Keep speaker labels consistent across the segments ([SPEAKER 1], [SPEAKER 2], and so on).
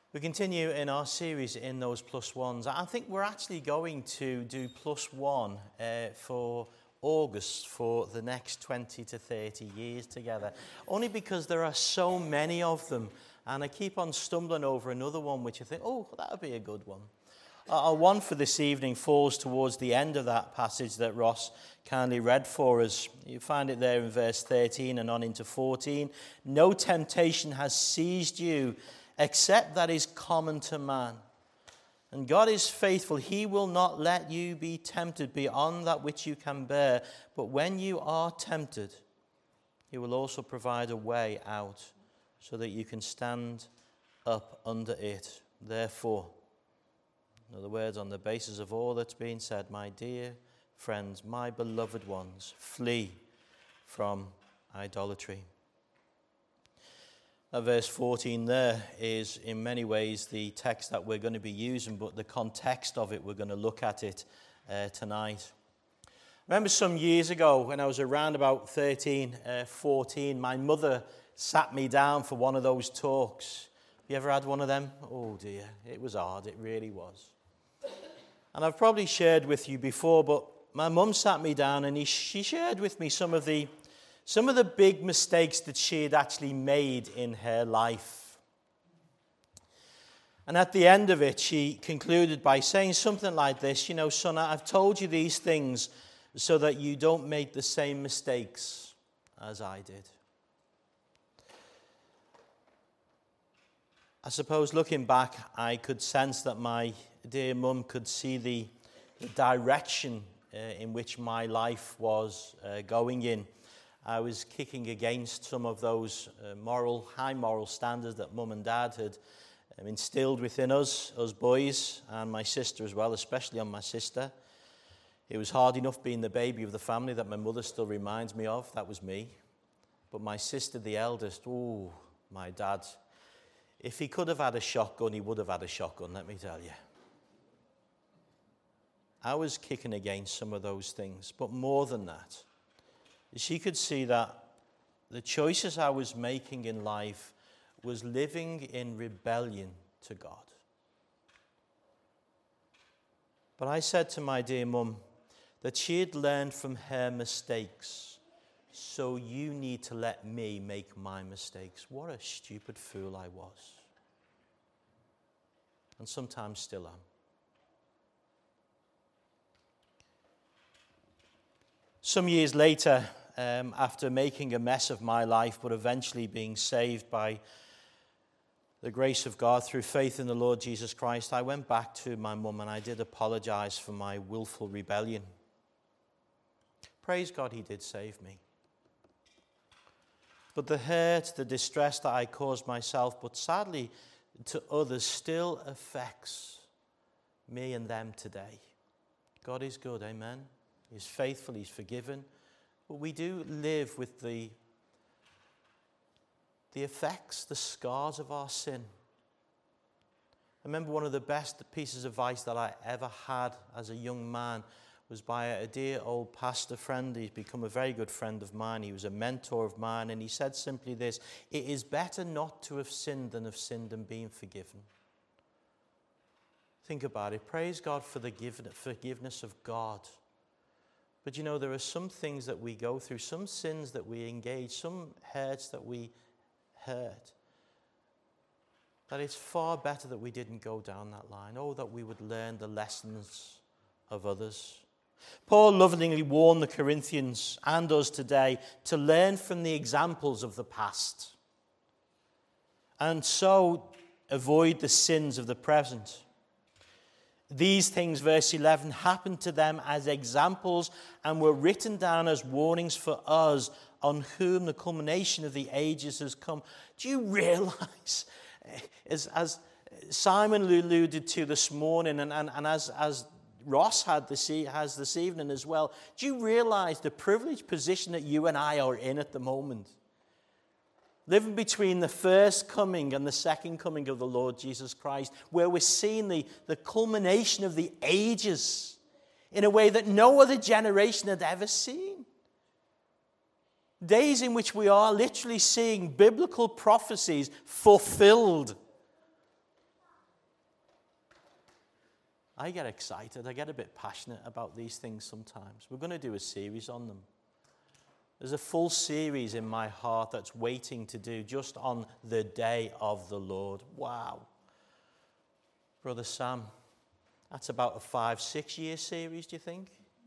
[SPEAKER 1] We continue in our series in those plus ones. I think we're actually going to do plus one for August for the next 20 to 30 years together. Only because there are so many of them. And I keep on stumbling over another one which I think, oh, that would be a good one. Our one for this evening falls towards the end of that passage that Ross kindly read for us. You find it there in verse 13 and on into 14. No temptation has seized you except that is common to man. And God is faithful. He will not let you be tempted beyond that which you can bear. But when you are tempted, He will also provide a way out so that you can stand up under it. Therefore, in other words, on the basis of all that's been said, my dear friends, my beloved ones, flee from idolatry. Verse 14 there is in many ways the text that we're going to be using, but the context of it, we're going to look at it tonight. I remember some years ago when I was around about 13, 14, my mother sat me down for one of those talks. Have you ever had one of them? Oh dear, it was hard, it really was. And I've probably shared with you before, but my mum sat me down and she shared with me some of the big mistakes that she had actually made in her life. And at the end of it, she concluded by saying something like this, you know, son, I've told you these things so that you don't make the same mistakes as I did. I suppose looking back, I could sense that my dear mum could see the direction in which my life was going in. I was kicking against some of those high moral standards that mum and dad had instilled within us boys, and my sister as well, especially on my sister. It was hard enough being the baby of the family that my mother still reminds me of. That was me. But my sister, the eldest, my dad, if he could have had a shotgun, he would have had a shotgun, let me tell you. I was kicking against some of those things, but more than that, she could see that the choices I was making in life was living in rebellion to God. But I said to my dear mum that she had learned from her mistakes, so you need to let me make my mistakes. What a stupid fool I was. And sometimes still am. Some years later, after making a mess of my life, but eventually being saved by the grace of God through faith in the Lord Jesus Christ, I went back to my mum and I did apologize for my willful rebellion. Praise God, He did save me. But the hurt, the distress that I caused myself, but sadly to others, still affects me and them today. God is good, amen? He's faithful, He's forgiven. But we do live with the effects, the scars of our sin. I remember one of the best pieces of advice that I ever had as a young man was by a dear old pastor friend. He's become a very good friend of mine. He was a mentor of mine, and he said simply this: it is better not to have sinned than have sinned and been forgiven. Think about it. Praise God for the forgiveness of God. But you know, there are some things that we go through, some sins that we engage, some hurts that we hurt, that it's far better that we didn't go down that line. Oh, that we would learn the lessons of others. Paul lovingly warned the Corinthians and us today to learn from the examples of the past and so avoid the sins of the present. These things, verse 11, happened to them as examples and were written down as warnings for us, on whom the culmination of the ages has come. Do you realize, as Simon alluded to this morning, and as Ross has this evening as well, do you realize the privileged position that you and I are in at the moment? Living between the first coming and the second coming of the Lord Jesus Christ, where we're seeing the culmination of the ages in a way that no other generation had ever seen. Days in which we are literally seeing biblical prophecies fulfilled. I get excited. I get a bit passionate about these things sometimes. We're going to do a series on them. There's a full series in my heart that's waiting to do just on the day of the Lord. Wow. Brother Sam, that's about a 5-6 year series, do you think?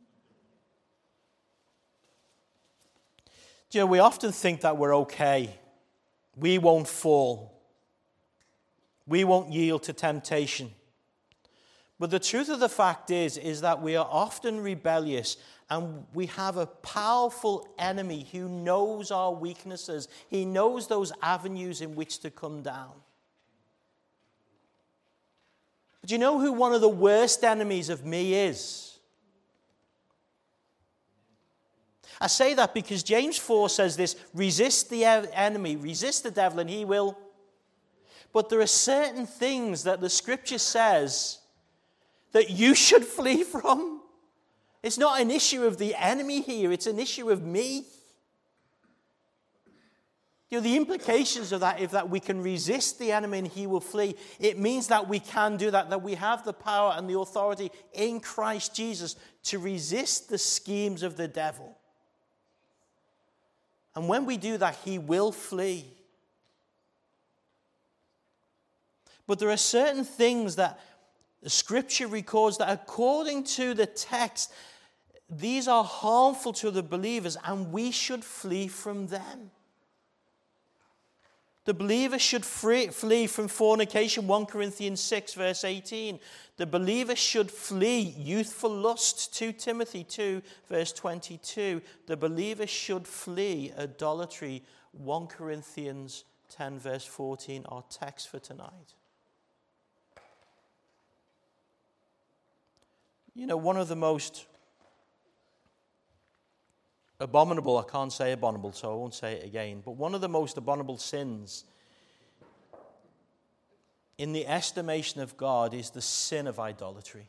[SPEAKER 1] Do you know, we often think that we're okay. We won't fall. We won't yield to temptation. But the truth of the fact is that we are often rebellious, and we have a powerful enemy who knows our weaknesses. He knows those avenues in which to come down. But you know who one of the worst enemies of me is? I say that because James 4 says this: resist the enemy, resist the devil, and he will. But there are certain things that the scripture says that you should flee from. It's not an issue of the enemy here, it's an issue of me. You know, the implications of that, if that we can resist the enemy and he will flee, it means that we can do that, that we have the power and the authority in Christ Jesus to resist the schemes of the devil. And when we do that, he will flee. But there are certain things that the scripture records that according to the text, these are harmful to the believers and we should flee from them. The believer should flee from fornication, 1 Corinthians 6 verse 18. The believer should flee youthful lust, 2 Timothy 2 verse 22. The believer should flee idolatry, 1 Corinthians 10 verse 14, our text for tonight. You know, one of the most abominable, I can't say abominable, so I won't say it again, but one of the most abominable sins in the estimation of God is the sin of idolatry.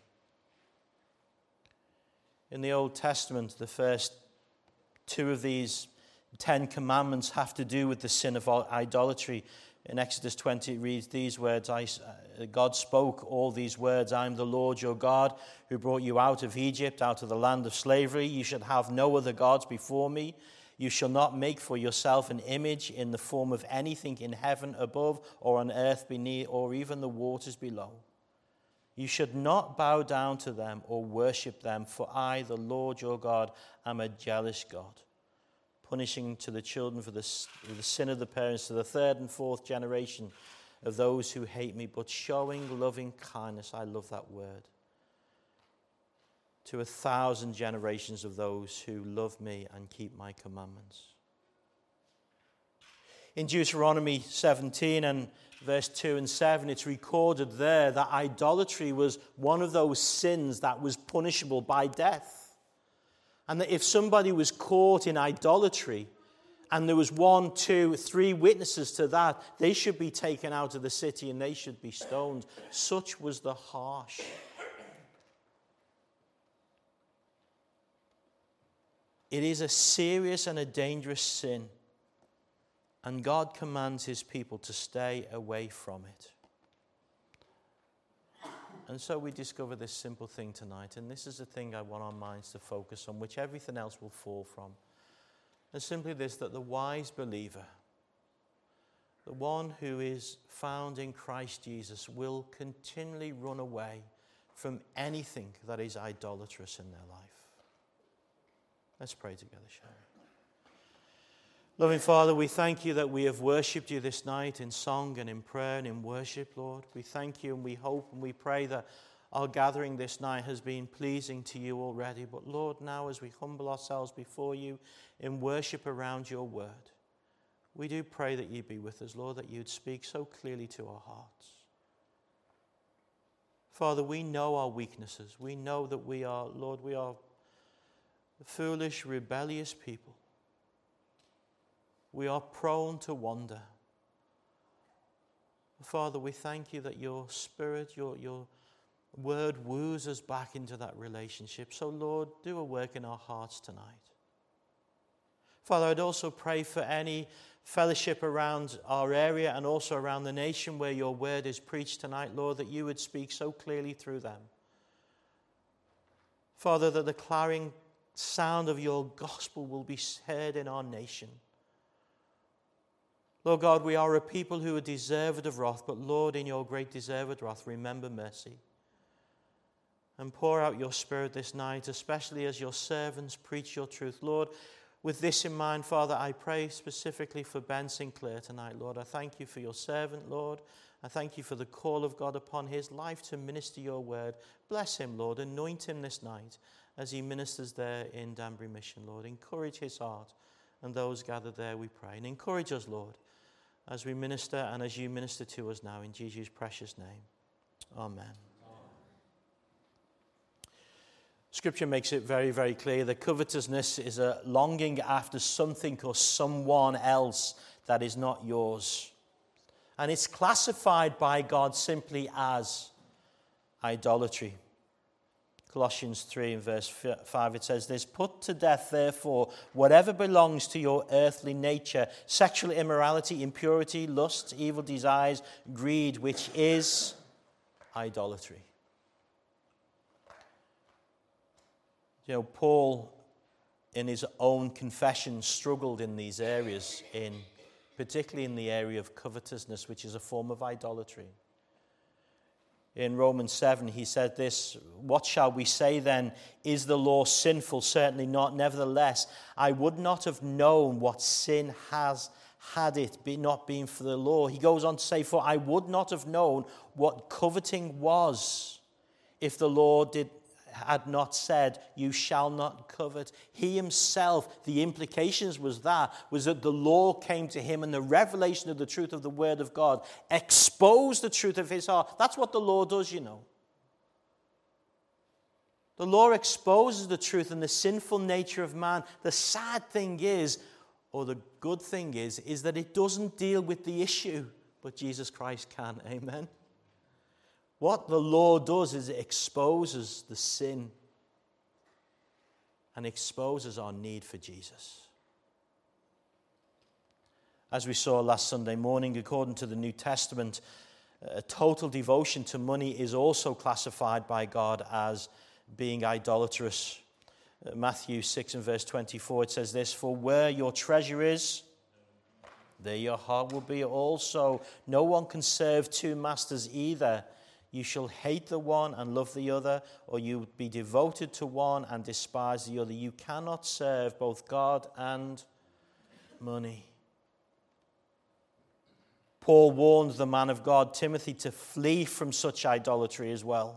[SPEAKER 1] In the Old Testament, the first 2 of these 10 commandments have to do with the sin of idolatry. In Exodus 20, it reads these words, God spoke all these words, I am the Lord your God who brought you out of Egypt, out of the land of slavery. You should have no other gods before me. You shall not make for yourself an image in the form of anything in heaven above or on earth beneath or even the waters below. You should not bow down to them or worship them, for I, the Lord your God, am a jealous God, punishing to the children for the sin of the parents to the 3rd and 4th generation of those who hate me, but showing loving kindness, I love that word, to 1,000 generations of those who love me and keep my commandments. In Deuteronomy 17 and verse 2 and 7, it's recorded there that idolatry was one of those sins that was punishable by death. And that if somebody was caught in idolatry, and there was 1, 2, 3 witnesses to that, they should be taken out of the city and they should be stoned. Such was the harsh. It is a serious and a dangerous sin, and God commands his people to stay away from it. And so we discover this simple thing tonight, and this is the thing I want our minds to focus on, which everything else will fall from. And simply this, that the wise believer, the one who is found in Christ Jesus, will continually run away from anything that is idolatrous in their life. Let's pray together, shall we? Loving Father, we thank you that we have worshipped you this night in song and in prayer and in worship, Lord. We thank you and we hope and we pray that our gathering this night has been pleasing to you already. But Lord, now as we humble ourselves before you in worship around your word, we do pray that you be with us, Lord, that you'd speak so clearly to our hearts. Father, we know our weaknesses. We know that we are, Lord, we are foolish, rebellious people. We are prone to wander. Father, we thank you that your Spirit, your word woos us back into that relationship. So, Lord, do a work in our hearts tonight. Father, I'd also pray for any fellowship around our area and also around the nation where your word is preached tonight, Lord, that you would speak so clearly through them. Father, that the clarion sound of your gospel will be heard in our nation. Lord God, we are a people who are deserved of wrath, but Lord, in your great deserved wrath, remember mercy. And pour out your Spirit this night, especially as your servants preach your truth. Lord, with this in mind, Father, I pray specifically for Ben Sinclair tonight, Lord. I thank you for your servant, Lord. I thank you for the call of God upon his life to minister your word. Bless him, Lord. Anoint him this night as he ministers there in Danbury Mission, Lord. Encourage his heart and those gathered there, we pray. And encourage us, Lord, as we minister and as you minister to us now, in Jesus' precious name. Amen. Scripture makes it very, very clear that covetousness is a longing after something or someone else that is not yours. And it's classified by God simply as idolatry. Colossians 3 and verse 5, it says this: "Put to death, therefore, whatever belongs to your earthly nature, sexual immorality, impurity, lust, evil desires, greed, which is idolatry." You know, Paul, in his own confession, struggled in these areas, particularly in the area of covetousness, which is a form of idolatry. In Romans 7, he said this: "What shall we say then? Is the law sinful? Certainly not. Nevertheless, I would not have known what sin has had it not been for the law." He goes on to say, "For I would not have known what coveting was if the law had not said, 'You shall not covet.'" He himself, the implications was that the law came to him, and the revelation of the truth of the word of God exposed the truth of his heart. That's what the law does, you know. The law exposes the truth and the sinful nature of man. The sad thing is, or the good thing is that it doesn't deal with the issue, but Jesus Christ can. Amen. What the law does is it exposes the sin and exposes our need for Jesus. As we saw last Sunday morning, according to the New Testament, a total devotion to money is also classified by God as being idolatrous. Matthew 6 and verse 24, it says this: "For where your treasure is, there your heart will be also. No one can serve two masters either. You shall hate the one and love the other, or you will be devoted to one and despise the other. You cannot serve both God and money." Paul warned the man of God, Timothy, to flee from such idolatry as well.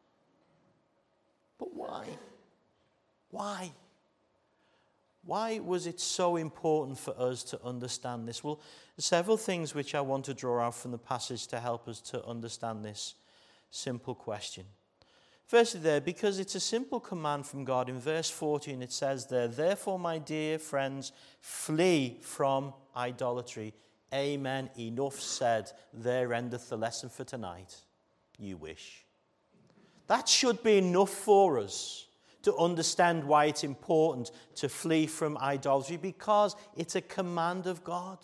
[SPEAKER 1] But why? Why? Why was it so important for us to understand this? Well, several things which I want to draw out from the passage to help us to understand this simple question. Firstly because it's a simple command from God. In verse 14 it says there, "Therefore, my dear friends, flee from idolatry." Amen. Enough said. There endeth the lesson for tonight. You wish. That should be enough for us to understand why it's important to flee from idolatry, because it's a command of God.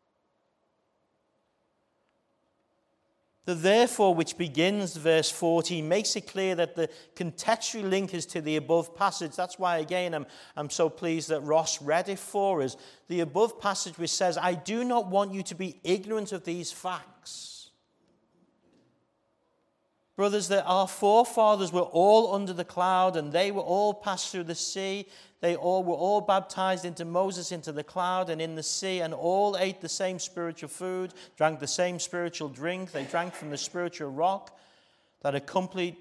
[SPEAKER 1] The therefore, which begins verse 14, makes it clear that the contextual link is to the above passage. That's why, again, I'm so pleased that Ross read it for us. The above passage which says, "I do not want you to be ignorant of these facts." Brothers, that our forefathers were all under the cloud, and they were all passed through the sea. They all were all baptized into Moses into the cloud and in the sea, and all ate the same spiritual food, drank the same spiritual drink. They drank from the spiritual rock that accompanied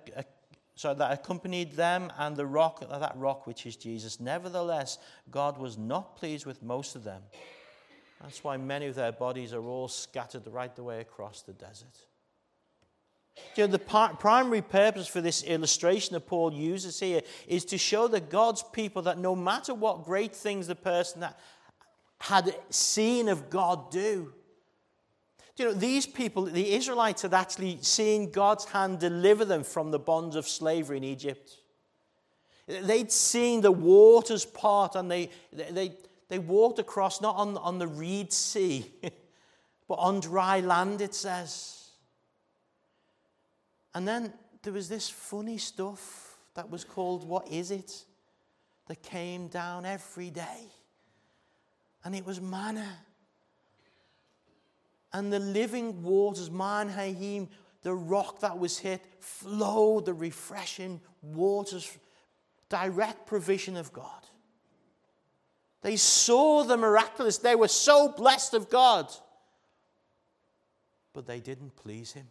[SPEAKER 1] them, and the rock, that rock which is Jesus. Nevertheless, God was not pleased with most of them. That's why many of their bodies are all scattered right the way across the desert. You know, the primary purpose for this illustration that Paul uses here is to show that God's people, that no matter what great things the person that had seen of God do, you know, these people, the Israelites, had actually seen God's hand deliver them from the bonds of slavery in Egypt. They'd seen the waters part, and they walked across, not on the Reed Sea, but on dry land, it says. And then there was this funny stuff that was called, what is it? That came down every day. And it was manna. And the living waters, Man Haim, the rock that was hit, flowed the refreshing waters, direct provision of God. They saw the miraculous. They were so blessed of God. But they didn't please him.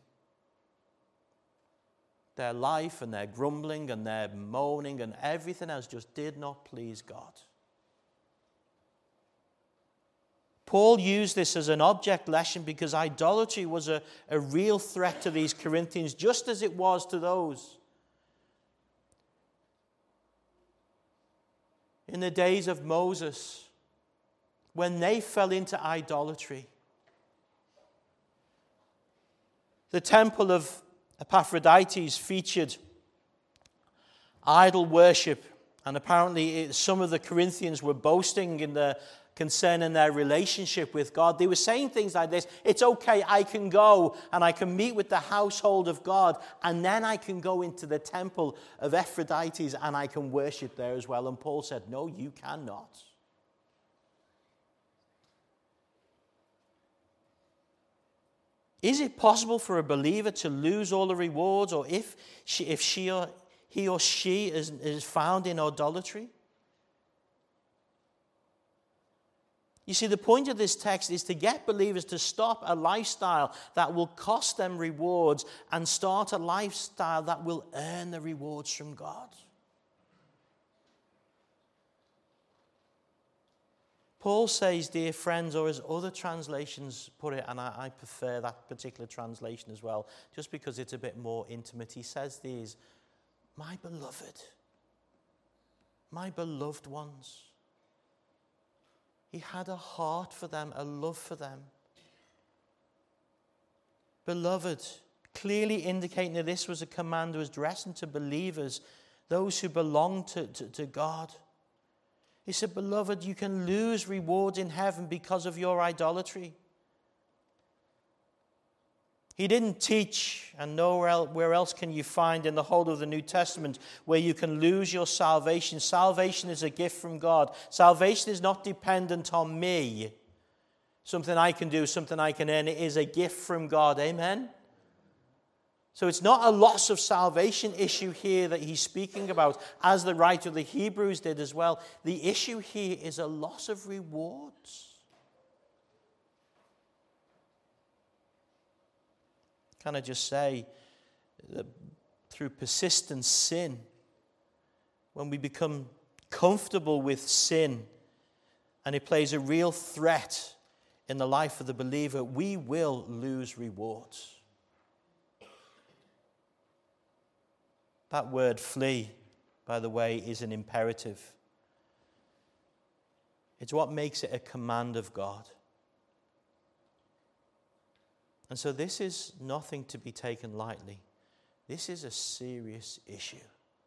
[SPEAKER 1] Their life and their grumbling and their moaning and everything else just did not please God. Paul used this as an object lesson because idolatry was a real threat to these Corinthians, just as it was to those in the days of Moses, when they fell into idolatry. The temple of Epaphroditus featured idol worship, and apparently some of the Corinthians were boasting concerning their relationship with God. They were saying things like this: it's okay, I can go and I can meet with the household of God, and then I can go into the temple of Epaphroditus and I can worship there as well. And Paul said, no, you cannot. Is it possible for a believer to lose all the rewards, or if he or she is found in idolatry? You see, the point of this text is to get believers to stop a lifestyle that will cost them rewards and start a lifestyle that will earn the rewards from God. Paul says, dear friends, or as other translations put it, and I prefer that particular translation as well, just because it's a bit more intimate. He says these, my beloved ones. He had a heart for them, a love for them. Beloved, clearly indicating that this was a command that was addressed to believers, those who belong to God. He said, beloved, you can lose rewards in heaven because of your idolatry. He didn't teach, and nowhere else can you find in the whole of the New Testament where you can lose your salvation. Salvation is a gift from God. Salvation is not dependent on me. Something I can do, something I can earn. It is a gift from God. Amen? So it's not a loss of salvation issue here that he's speaking about, as the writer of the Hebrews did as well. The issue here is a loss of rewards. Can I just say that through persistent sin, when we become comfortable with sin and it plays a real threat in the life of the believer, we will lose rewards. That word flee, by the way, is an imperative. It's what makes it a command of God. And so this is nothing to be taken lightly. This is a serious issue.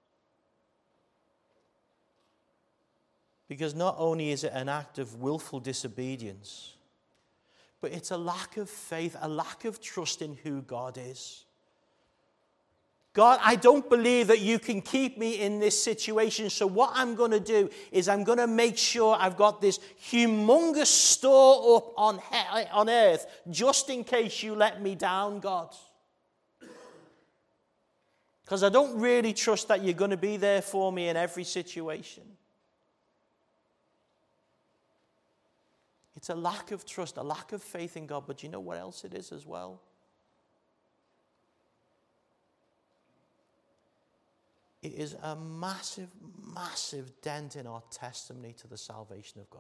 [SPEAKER 1] Because not only is it an act of willful disobedience, but it's a lack of faith, a lack of trust in who God is. God, I don't believe that you can keep me in this situation, so what I'm going to do is I'm going to make sure I've got this humongous store up on earth just in case you let me down, God. Because I don't really trust that you're going to be there for me in every situation. It's a lack of trust, a lack of faith in God, but you know what else it is as well? It is a massive, massive dent in our testimony to the salvation of God.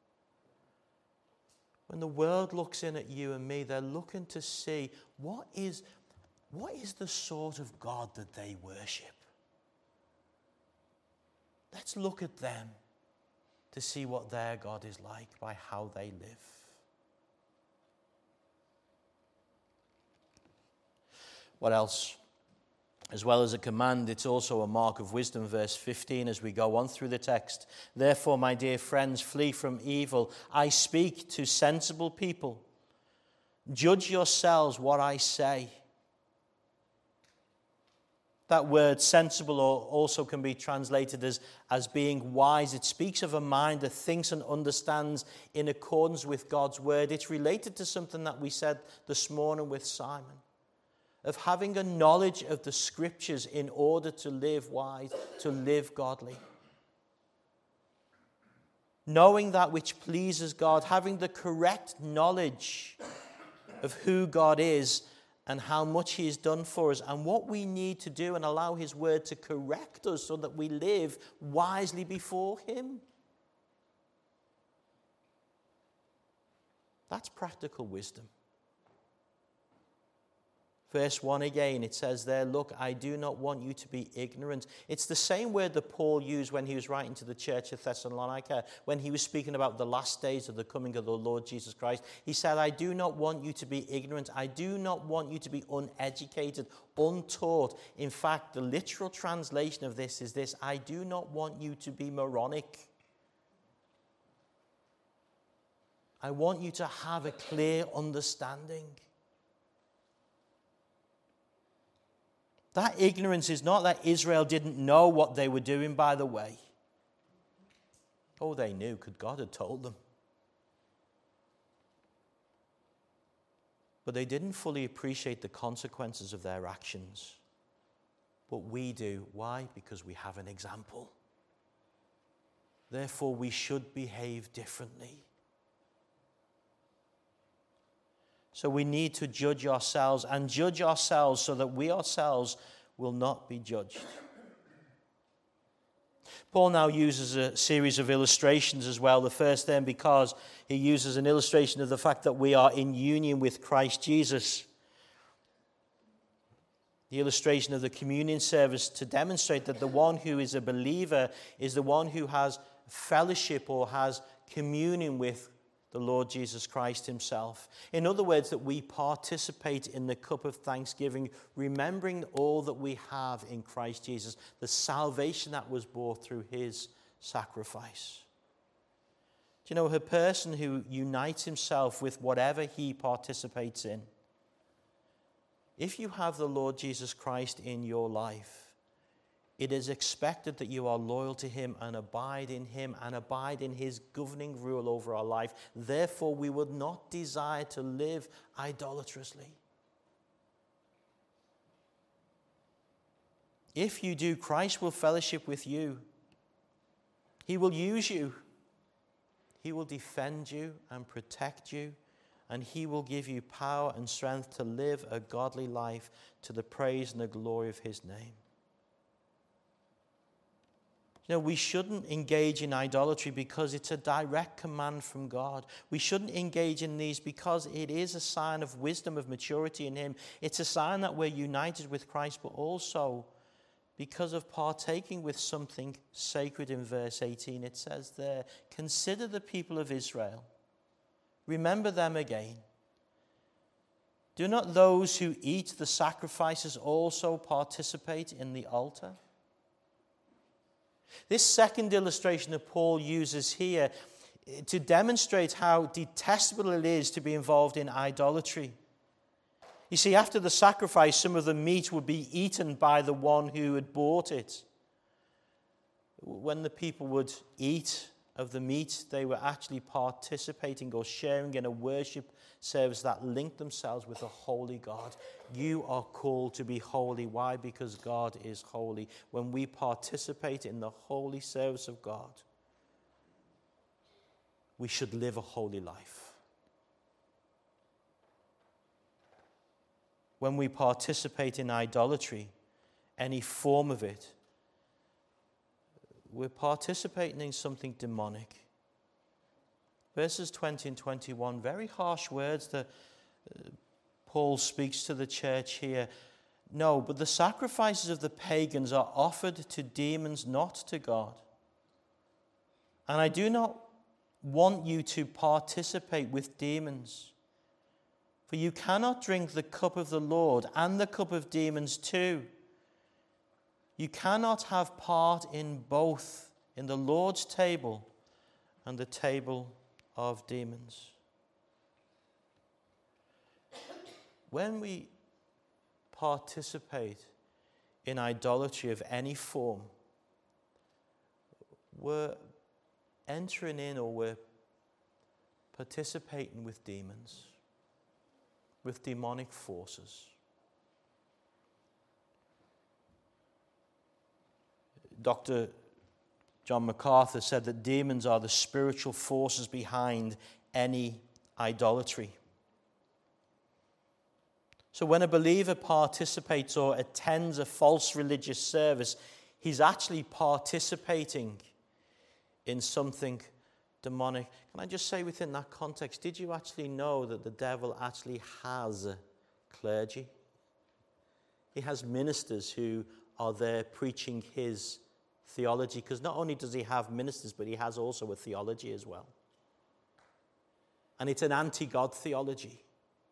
[SPEAKER 1] When the world looks in at you and me, they're looking to see what is the sort of God that they worship. Let's look at them to see what their God is like by how they live. What else? As well as a command, it's also a mark of wisdom. Verse 15, as we go on through the text. Therefore, my dear friends, flee from evil. I speak to sensible people. Judge yourselves what I say. That word sensible also can be translated as being wise. It speaks of a mind that thinks and understands in accordance with God's word. It's related to something that we said this morning with Simon, of having a knowledge of the scriptures in order to live wise, to live godly. Knowing that which pleases God, having the correct knowledge of who God is and how much he has done for us and what we need to do, and allow his word to correct us so that we live wisely before him. That's practical wisdom. Verse 1 again, it says there, look, I do not want you to be ignorant. It's the same word that Paul used when he was writing to the church of Thessalonica, when he was speaking about the last days of the coming of the Lord Jesus Christ. He said, I do not want you to be ignorant. I do not want you to be uneducated, untaught. In fact, the literal translation of this is this: I do not want you to be moronic. I want you to have a clear understanding. That ignorance is not that Israel didn't know what they were doing, by the way. Oh, they knew, because God had told them. But they didn't fully appreciate the consequences of their actions. But we do. Why? Because we have an example. Therefore, we should behave differently. So we need to judge ourselves, and judge ourselves so that we ourselves will not be judged. Paul now uses a series of illustrations as well. The first then, because he uses an illustration of the fact that we are in union with Christ Jesus. The illustration of the communion service to demonstrate that the one who is a believer is the one who has fellowship or has communion with the Lord Jesus Christ himself. In other words, that we participate in the cup of thanksgiving, remembering all that we have in Christ Jesus, the salvation that was bought through his sacrifice. Do you know, a person who unites himself with whatever he participates in, if you have the Lord Jesus Christ in your life, it is expected that you are loyal to him and abide in his governing rule over our life. Therefore, we would not desire to live idolatrously. If you do, Christ will fellowship with you. He will use you. He will defend you and protect you. And he will give you power and strength to live a godly life to the praise and the glory of his name. You know, we shouldn't engage in idolatry because it's a direct command from God. We shouldn't engage in these because it is a sign of wisdom, of maturity in him. It's a sign that we're united with Christ, but also because of partaking with something sacred. In verse 18, it says there, consider the people of Israel. Remember them again. Do not those who eat the sacrifices also participate in the altar? This second illustration that Paul uses here to demonstrate how detestable it is to be involved in idolatry. You see, after the sacrifice, some of the meat would be eaten by the one who had bought it. When the people would eat of the meat, they were actually participating or sharing in a worship service that linked themselves with a holy God. You are called to be holy. Why? Because God is holy. When we participate in the holy service of God, we should live a holy life. When we participate in idolatry, any form of it, we're participating in something demonic. Verses 20 and 21, very harsh words that Paul speaks to the church here. No, but the sacrifices of the pagans are offered to demons, not to God. And I do not want you to participate with demons. For you cannot drink the cup of the Lord and the cup of demons too. You cannot have part in both, in the Lord's table and the table of demons. When we participate in idolatry of any form, we're entering in or we're participating with demons, with demonic forces. Dr. John MacArthur said that demons are the spiritual forces behind any idolatry. So when a believer participates or attends a false religious service, he's actually participating in something demonic. Can I just say within that context, did you actually know that the devil actually has clergy? He has ministers who are there preaching his theology, because not only does he have ministers, but he has also a theology as well. And it's an anti-God theology.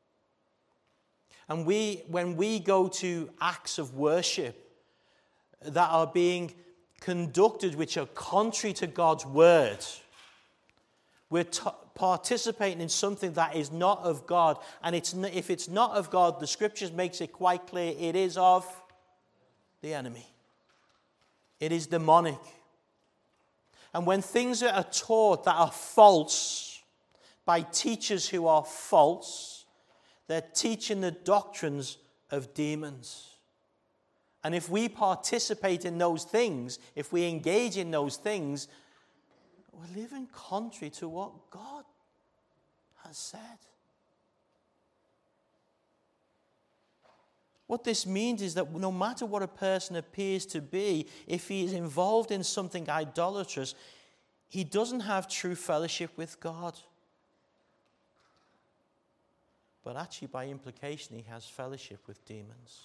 [SPEAKER 1] And when we go to acts of worship that are being conducted which are contrary to God's word, we're participating in something that is not of God. And if it's not of God, the scriptures makes it quite clear it is of the enemy. It is demonic. And when things are taught that are false by teachers who are false, they're teaching the doctrines of demons. And if we participate in those things, if we engage in those things, we're living contrary to what God has said. What this means is that no matter what a person appears to be, if he is involved in something idolatrous, he doesn't have true fellowship with God. But actually, by implication, he has fellowship with demons.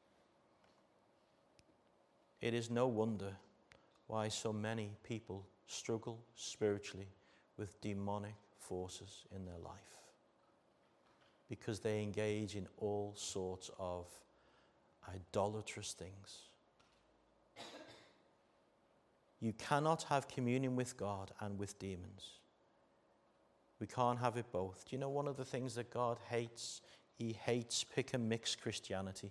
[SPEAKER 1] It is no wonder why so many people struggle spiritually with demonic forces in their life, because they engage in all sorts of idolatrous things. You cannot have communion with God and with demons. We can't have it both. Do you know one of the things that God hates? He hates pick and mix Christianity.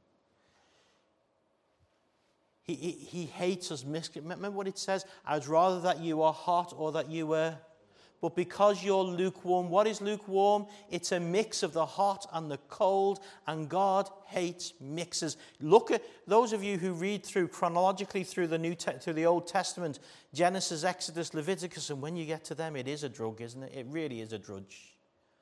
[SPEAKER 1] He hates us mixing. Remember what it says? I'd rather that you are hot or that you were. But because you're lukewarm, what is lukewarm? It's a mix of the hot and the cold, and God hates mixes. Look at those of you who read through chronologically through the Old Testament, Genesis, Exodus, Leviticus, and when you get to them, it is a drug, isn't it? It really is a drudge.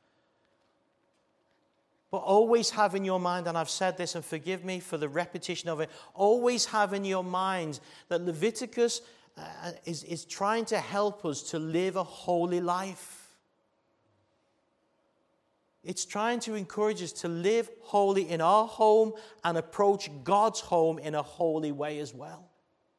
[SPEAKER 1] But always have in your mind, and I've said this, and forgive me for the repetition of it, always have in your mind that Leviticus is trying to help us to live a holy life. It's trying to encourage us to live holy in our home and approach God's home in a holy way as well.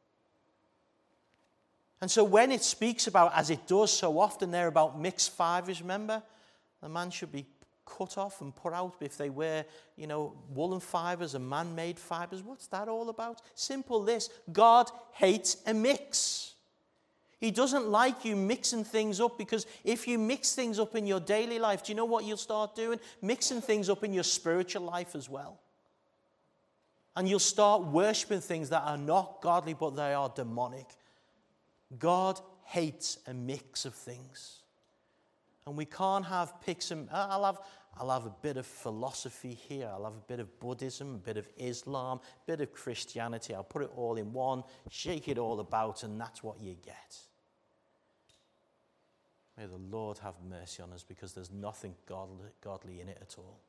[SPEAKER 1] And so when it speaks about, as it does so often there, about mixed fibers, remember, the man should be cut off and put out if they wear, woolen fibers and man-made fibers. What's that all about? Simple this: God hates a mix. He doesn't like you mixing things up, because if you mix things up in your daily life, do you know what you'll start doing? Mixing things up in your spiritual life as well. And you'll start worshiping things that are not godly, but they are demonic. God hates a mix of things. And we can't have picks and... I'll have a bit of philosophy here. I'll have a bit of Buddhism, a bit of Islam, a bit of Christianity. I'll put it all in one, shake it all about, and that's what you get. May the Lord have mercy on us, because there's nothing godly in it at all.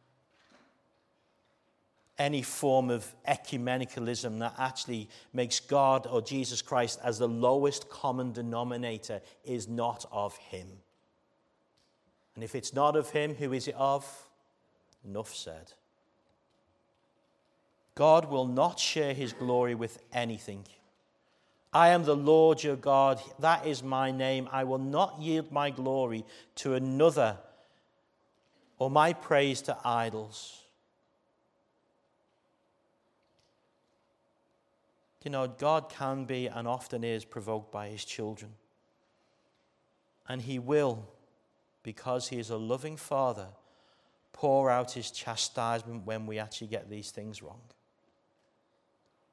[SPEAKER 1] Any form of ecumenicalism that actually makes God or Jesus Christ as the lowest common denominator is not of him. And if it's not of him, who is it of? Enough said. God will not share his glory with anything. I am the Lord your God. That is my name. I will not yield my glory to another, or my praise to idols. God can be, and often is, provoked by his children. And he will, because he is a loving father, pour out his chastisement when we actually get these things wrong.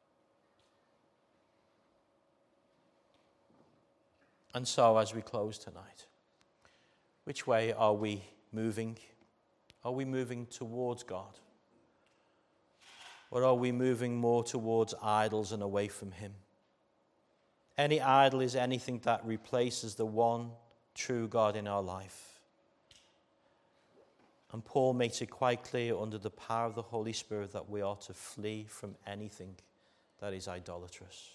[SPEAKER 1] And so as we close tonight, which way are we moving? Are we moving towards God? Or are we moving more towards idols and away from him? Any idol is anything that replaces the one true God in our life. And Paul makes it quite clear under the power of the Holy Spirit that we are to flee from anything that is idolatrous.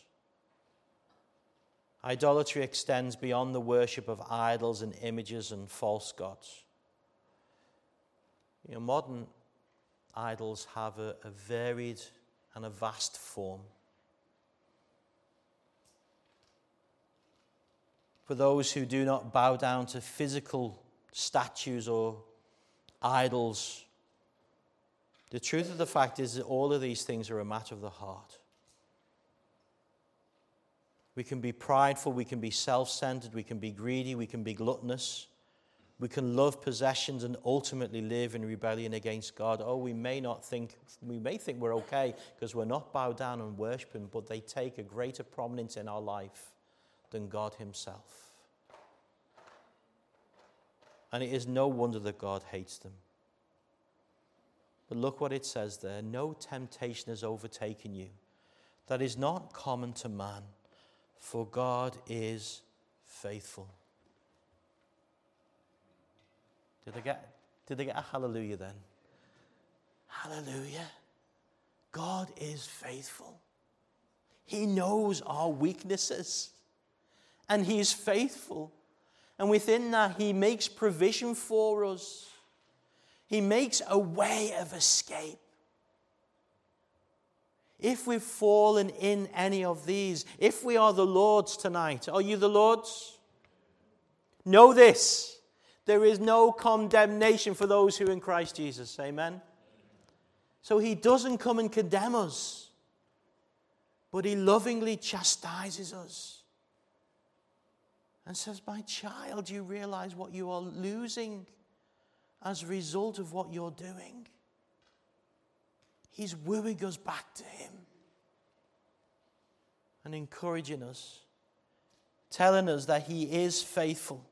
[SPEAKER 1] Idolatry extends beyond the worship of idols and images and false gods. Modern idols have a varied and a vast form. For those who do not bow down to physical statues or idols, the truth of the fact is that all of these things are a matter of the heart. We can be prideful, we can be self-centered, we can be greedy, we can be gluttonous. We can love possessions and ultimately live in rebellion against God. We may think we're okay because we're not bowed down and worshiping, but they take a greater prominence in our life than God himself. And it is no wonder that God hates them. But look what it says there. No temptation has overtaken you that is not common to man, for God is faithful. Did they get a hallelujah then? Hallelujah. God is faithful. He knows our weaknesses. And he is faithful. And within that, he makes provision for us. He makes a way of escape. If we've fallen in any of these, if we are the Lord's tonight, are you the Lord's? Know this. There is no condemnation for those who are in Christ Jesus. Amen? So he doesn't come and condemn us, but he lovingly chastises us and says, my child, you realize what you are losing as a result of what you're doing? He's wooing us back to him and encouraging us, telling us that he is faithful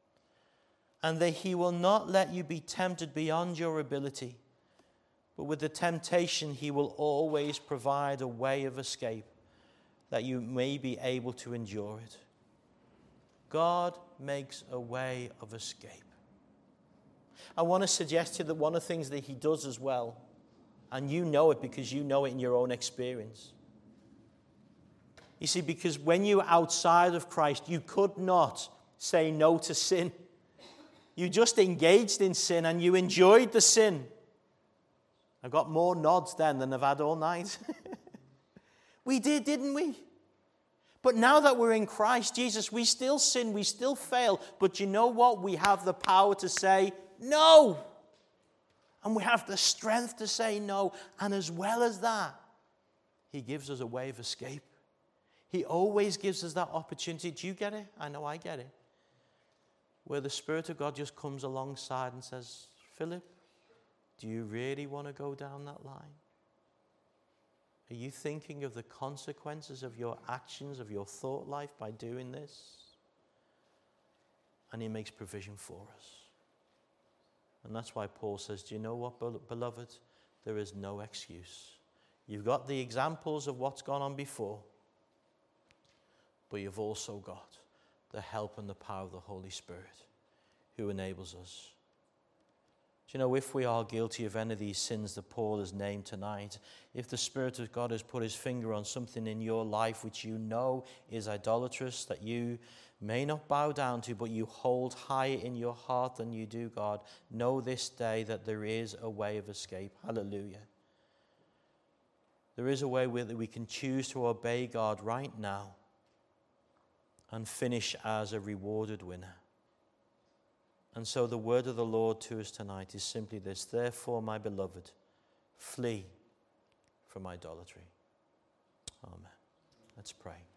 [SPEAKER 1] and that he will not let you be tempted beyond your ability. But with the temptation, he will always provide a way of escape that you may be able to endure it. God makes a way of escape. I want to suggest to you that one of the things that he does as well, and you know it because you know it in your own experience. You see, because when you're outside of Christ, you could not say no to sin. You just engaged in sin and you enjoyed the sin. I got more nods then than I've had all night. We did, didn't we? But now that we're in Christ Jesus, we still sin, we still fail. But you know what? We have the power to say no. And we have the strength to say no. And as well as that, he gives us a way of escape. He always gives us that opportunity. Do you get it? I know I get it. Where the Spirit of God just comes alongside and says, Philip, do you really want to go down that line? Are you thinking of the consequences of your actions, of your thought life by doing this? And he makes provision for us. And that's why Paul says, do you know what, beloved? There is no excuse. You've got the examples of what's gone on before, but you've also got the help and the power of the Holy Spirit who enables us. Do you know, if we are guilty of any of these sins that Paul has named tonight, if the Spirit of God has put his finger on something in your life which you know is idolatrous, that you may not bow down to, but you hold higher in your heart than you do God, know this day that there is a way of escape. Hallelujah. There is a way that we can choose to obey God right now and finish as a rewarded winner. And so the word of the Lord to us tonight is simply this: therefore, my beloved, flee from idolatry. Amen. Let's pray.